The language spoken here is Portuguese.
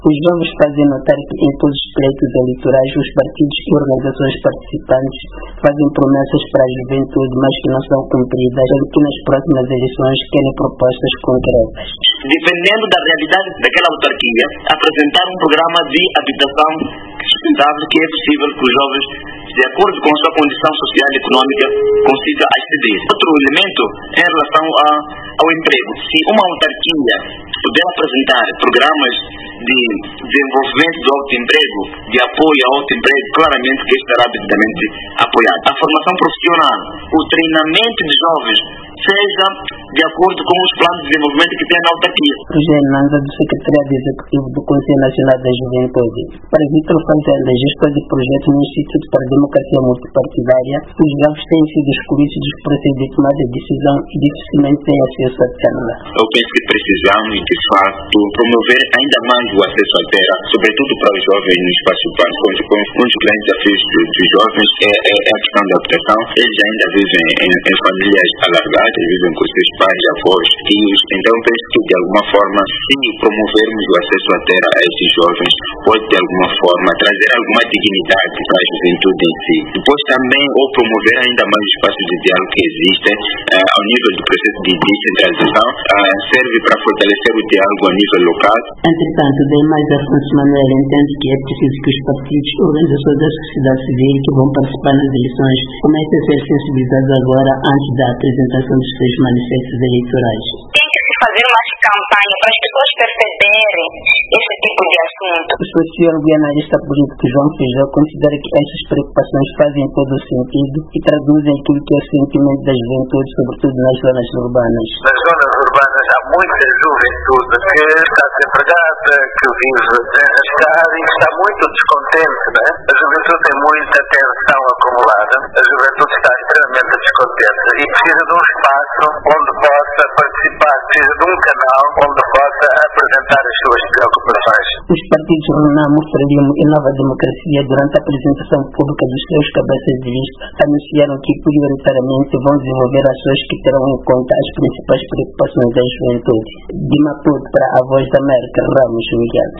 Os jovens fazem notar que em todos os pleitos eleitorais os partidos e organizações participantes fazem promessas para a juventude, mas que não são cumpridas, sendo que nas próximas eleições querem propostas concretas. Dependendo da realidade daquela autarquia, apresentar um programa de habitação sustentável que é possível que os jovens, de acordo com a sua condição social e econômica, consiga aceder. Outro elemento em relação ao emprego. Se uma autarquia puder apresentar programas de desenvolvimento do autoemprego, de apoio ao autoemprego, claramente que estará devidamente apoiado. A formação profissional, o treinamento de jovens, seja de acordo com os planos de desenvolvimento que tem na autarquia. Rogério Nanza, do Secretariado Executivo do Conselho Nacional da Juventude. Para Vítor Fazenda, gestor de projetos no Instituto para a Democracia Multipartidária, os jovens têm sido excluídos dos processos de tomada de decisão e dificilmente têm acesso à terra. Eu penso que precisamos, de facto, promover ainda mais o acesso à terra, sobretudo para os jovens no espaço urbano. Com os grandes desafios dos jovens é a questão da habitação. Eles ainda vivem em famílias alargadas, vivem com seus pais, avós, tios. Então penso que de alguma forma, se promovermos o acesso à terra a esses jovens, pode de alguma forma trazer alguma dignidade para a juventude em si. Depois também, ou promover ainda mais os espaços de diálogo que existem ao nível do processo de descentralização, serve para fortalecer o diálogo a nível local. Entretanto, demais Afonso Manuel entende que é preciso que os partidos e organizações da sociedade civil que vão participar nas eleições comecem a ser sensibilizados agora antes da apresentação dos seus manifestos eleitorais. Tem que se fazer uma campanha para as pessoas perceberem esse tipo de assunto. O sociólogo e analista político João Feijó considera que essas preocupações fazem todo o sentido e traduzem aquilo que é o sentimento da juventude, sobretudo nas zonas urbanas. Nas zonas urbanas há muita juventude que está desempregada, que vive enrascada e que está muito descontente, né? A juventude tem muita tensão acumulada, a juventude está extremamente descontente e precisa de um espaço onde possa participar, precisa de um canal onde possa apresentar as suas preocupações. Os partidos Renamo, Frelimo e Nova Democracia, durante a apresentação pública dos seus cabeças de lista, anunciaram que prioritariamente vão desenvolver ações que terão em conta as principais preocupações da juventude. De Maputo para a Voz da América, Ramos Miguel.